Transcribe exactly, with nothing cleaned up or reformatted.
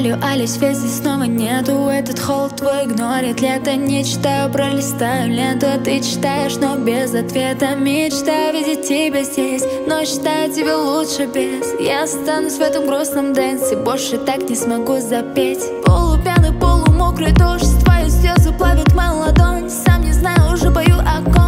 Алло, Али, связи снова нету. Этот холод твой игнорит лето. Не читаю, пролистаю ленту, а ты читаешь, но без ответа. Мечтаю видеть тебя здесь, но считаю тебя лучше без. Я останусь в этом грустном дэнсе, больше так не смогу запеть. Полупьяный, полумокрый дождь, твои слезы плавят мою ладонь. Сам не знаю, уже пою о ком.